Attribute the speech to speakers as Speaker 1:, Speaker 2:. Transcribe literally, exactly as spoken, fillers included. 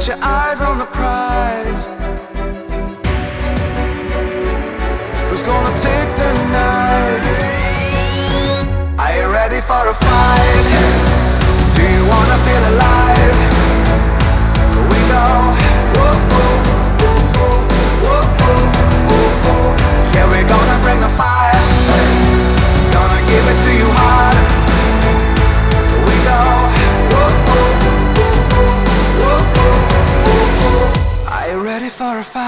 Speaker 1: Got your eyes on the prize. Who's gonna take the night? Are you ready for a fight? Do you wanna feel alive? Here we go. Whoa, whoa, whoa, whoa, whoa, whoa, whoa. Yeah, we're gonna bring the fire. Gonna give it to you hard. Here we go. Whoa, whoa, whoa, whoa, whoa, whoa. Are you ready for a fight?